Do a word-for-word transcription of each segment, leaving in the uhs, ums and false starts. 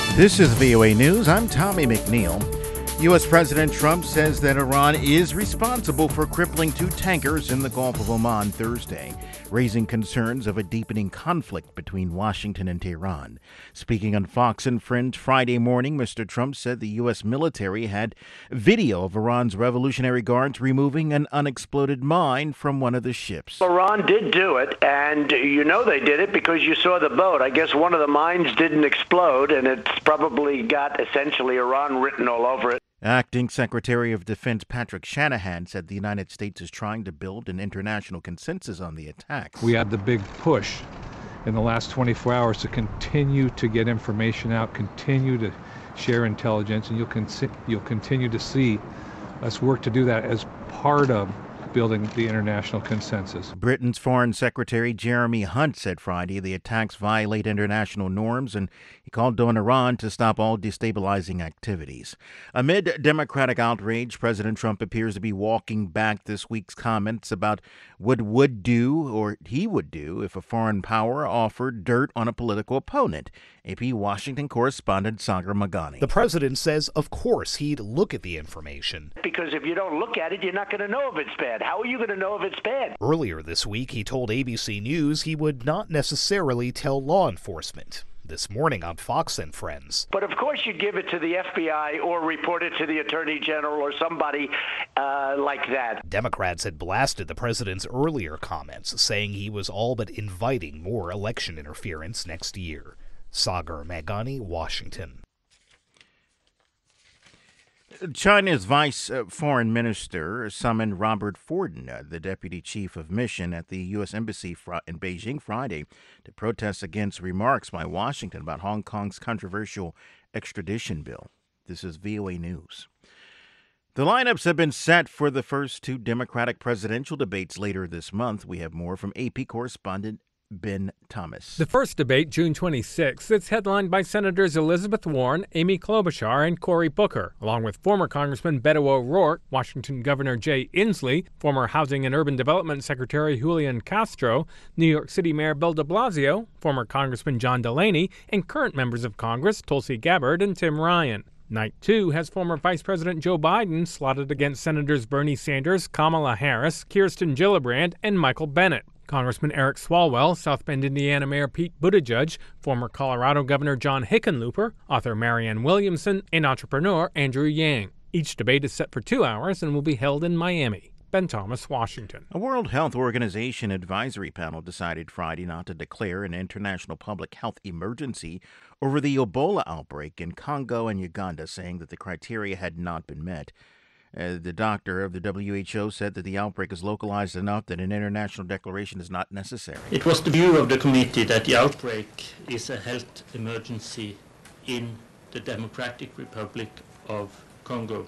This is V O A News. I'm Tommy McNeil. U S. President Trump says that Iran is responsible for crippling two tankers in the Gulf of Oman Thursday, raising concerns of a deepening conflict between Washington and Tehran. Speaking on Fox and Friends Friday morning, Mister Trump said the U S military had video of Iran's Revolutionary Guards removing an unexploded mine from one of the ships. Iran did do it, and you know they did it because you saw the boat. I guess one of the mines didn't explode, and it's probably got essentially Iran written all over it. Acting Secretary of Defense Patrick Shanahan said the United States is trying to build an international consensus on the attack. We had the big push in the last twenty-four hours to continue to get information out, continue to share intelligence, and you'll, con- you'll continue to see us work to do that as part of building the international consensus. Britain's Foreign Secretary Jeremy Hunt said Friday the attacks violate international norms, and he called on Iran to stop all destabilizing activities. Amid Democratic outrage, President Trump appears to be walking back this week's comments about what would do or he would do if a foreign power offered dirt on a political opponent. A P Washington correspondent Sagar Meghani. The president says, of course, he'd look at the information. Because if you don't look at it, you're not going to know if it's bad. How are you going to know if it's bad? Earlier this week, he told A B C News he would not necessarily tell law enforcement. This morning on Fox and Friends. But of course you give it to the F B I or report it to the Attorney General or somebody uh, like that. Democrats had blasted the president's earlier comments, saying he was all but inviting more election interference next year. Sagar Meghani, Washington. China's vice uh, foreign minister summoned Robert Forden, uh, the deputy chief of mission at the U S embassy fr- in Beijing Friday, to protest against remarks by Washington about Hong Kong's controversial extradition bill. This is V O A News. The lineups have been set for the first two Democratic presidential debates later this month. We have more from A P correspondent Ben Thomas. The first debate, June twenty-sixth, is headlined by Senators Elizabeth Warren, Amy Klobuchar, and Cory Booker, along with former Congressman Beto O'Rourke, Washington Governor Jay Inslee, former Housing and Urban Development Secretary Julian Castro, New York City Mayor Bill de Blasio, former Congressman John Delaney, and current members of Congress Tulsi Gabbard and Tim Ryan. Night two has former Vice President Joe Biden slotted against Senators Bernie Sanders, Kamala Harris, Kirsten Gillibrand, and Michael Bennet. Congressman Eric Swalwell, South Bend, Indiana Mayor Pete Buttigieg, former Colorado Governor John Hickenlooper, author Marianne Williamson, and entrepreneur Andrew Yang. Each debate is set for two hours and will be held in Miami. Ben Thomas, Washington. A World Health Organization advisory panel decided Friday not to declare an international public health emergency over the Ebola outbreak in Congo and Uganda, saying that the criteria had not been met. Uh, the doctor of the W H O said that the outbreak is localized enough that an international declaration is not necessary. It was the view of the committee that the outbreak is a health emergency in the Democratic Republic of Congo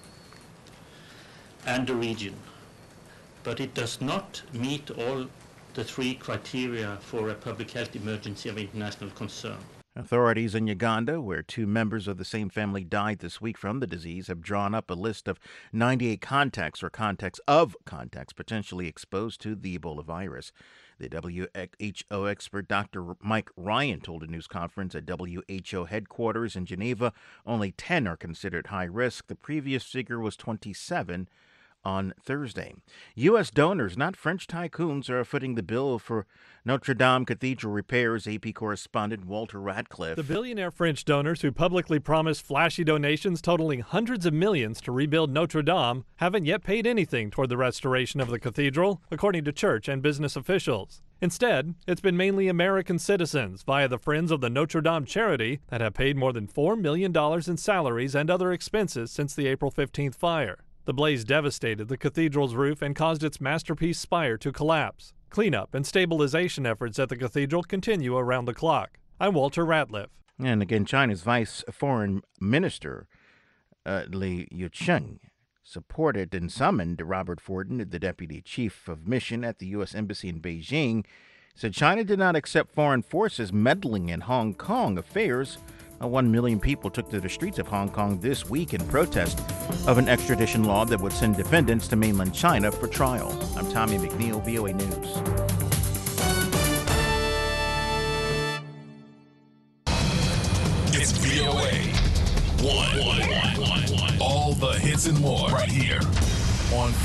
and the region, but it does not meet all the three criteria for a public health emergency of international concern. Authorities in Uganda, where two members of the same family died this week from the disease, have drawn up a list of ninety-eight contacts or contacts of contacts potentially exposed to the Ebola virus. The W H O expert Doctor Mike Ryan told a news conference at W H O headquarters in Geneva only ten are considered high risk. The previous figure was twenty-seven on Thursday. U S donors, not French tycoons, are footing the bill for Notre Dame Cathedral repairs. A P correspondent Walter Radcliffe. The billionaire French donors who publicly promised flashy donations totaling hundreds of millions to rebuild Notre Dame haven't yet paid anything toward the restoration of the cathedral, according to church and business officials. Instead, it's been mainly American citizens via the Friends of the Notre Dame charity that have paid more than four million dollars in salaries and other expenses since the April fifteenth fire. The blaze devastated the cathedral's roof and caused its masterpiece spire to collapse. Cleanup and stabilization efforts at the cathedral continue around the clock. I'm Walter Ratliff. And again, China's vice foreign minister, uh, Li Yucheng, supported and summoned Robert Forden, the deputy chief of mission at the U S embassy in Beijing, said China did not accept foreign forces meddling in Hong Kong affairs. Uh, One million people took to the streets of Hong Kong this week in protest of an extradition law that would send defendants to mainland China for trial. I'm Tommy McNeil, V O A News. It's It's V O A. One, one, one, one, one. All the hits and more right here on